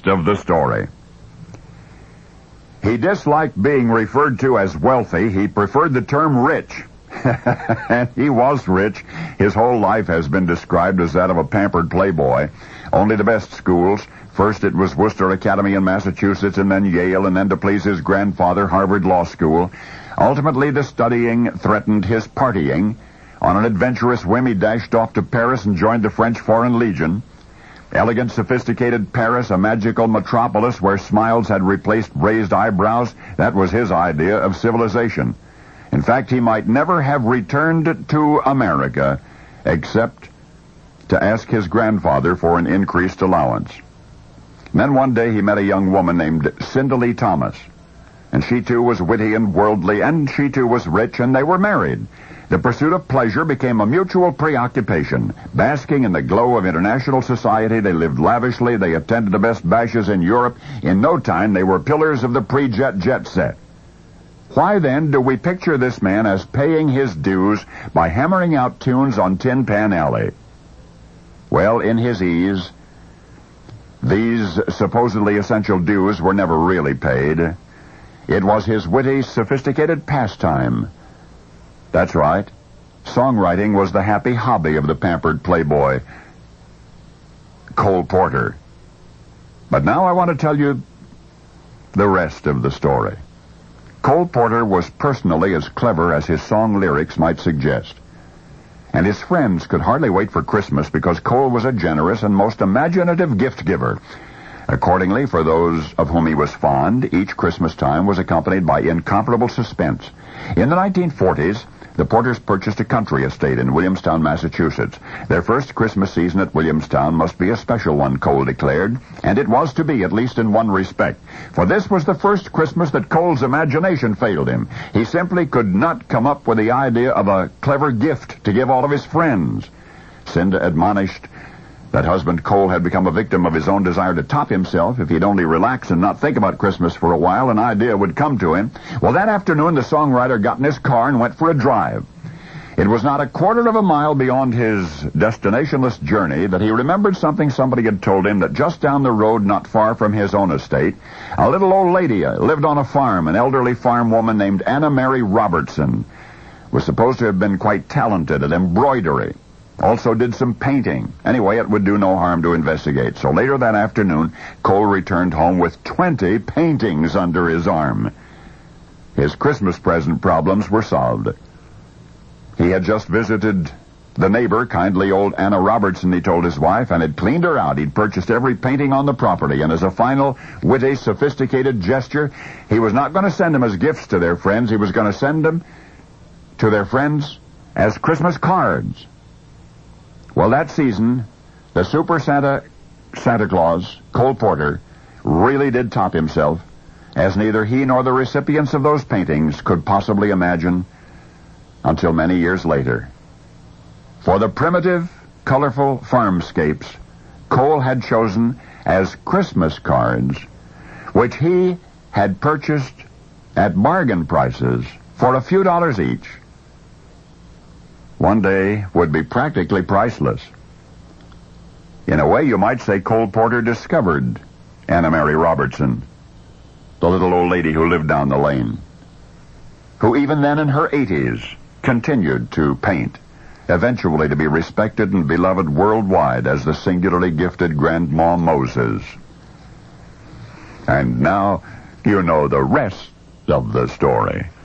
rest of the story. He disliked being referred to as wealthy. He preferred the term rich. And he was rich. His whole life has been described as that of a pampered playboy. Only the best schools. First it was Worcester Academy in Massachusetts, and then Yale, and then to please his grandfather, Harvard Law School. Ultimately, the studying threatened his partying. On an adventurous whim, he dashed off to Paris and joined the French Foreign Legion. Elegant, sophisticated Paris, a magical metropolis where smiles had replaced raised eyebrows, that was his idea of civilization. In fact, he might never have returned to America except to ask his grandfather for an increased allowance. And then one day he met a young woman named Cyndalee Thomas. And she too was witty and worldly, and she too was rich, and they were married. The pursuit of pleasure became a mutual preoccupation. Basking in the glow of international society, they lived lavishly, they attended the best bashes in Europe. In no time, they were pillars of the pre-jet jet set. Why then do we picture this man as paying his dues by hammering out tunes on Tin Pan Alley? Well, in his ease, these supposedly essential dues were never really paid. It was his witty, sophisticated pastime. That's right. Songwriting was the happy hobby of the pampered playboy, Cole Porter. But now I want to tell you the rest of the story. Cole Porter was personally as clever as his song lyrics might suggest. And his friends could hardly wait for Christmas because Cole was a generous and most imaginative gift giver. Accordingly, for those of whom he was fond, each Christmas time was accompanied by incomparable suspense. In the 1940s, the Porters purchased a country estate in Williamstown, Massachusetts. Their first Christmas season at Williamstown must be a special one, Cole declared, and it was to be, at least in one respect. For this was the first Christmas that Cole's imagination failed him. He simply could not come up with the idea of a clever gift to give all of his friends. Cinda admonished that husband Cole had become a victim of his own desire to top himself. If he'd only relax and not think about Christmas for a while, an idea would come to him. Well, that afternoon, the songwriter got in his car and went for a drive. It was not a quarter of a mile beyond his destinationless journey that he remembered something somebody had told him, that just down the road, not far from his own estate, a little old lady lived on a farm. An elderly farm woman named Anna Mary Robertson was supposed to have been quite talented at embroidery. Also did some painting. Anyway, it would do no harm to investigate. So later that afternoon, Cole returned home with 20 paintings under his arm. His Christmas present problems were solved. He had just visited the neighbor, kindly old Anna Robertson, he told his wife, and had cleaned her out. He'd purchased every painting on the property, and as a final, witty, sophisticated gesture, he was not going to send them as gifts to their friends. He was going to send them to their friends as Christmas cards. Well, that season, the Super Santa Claus, Cole Porter, really did top himself, as neither he nor the recipients of those paintings could possibly imagine until many years later. For the primitive, colorful farmscapes Cole had chosen as Christmas cards, which he had purchased at bargain prices for a few dollars each, one day would be practically priceless. In a way, you might say Cole Porter discovered Anna Mary Robertson, the little old lady who lived down the lane, who even then in her 80s continued to paint, eventually to be respected and beloved worldwide as the singularly gifted Grandma Moses. And now you know the rest of the story.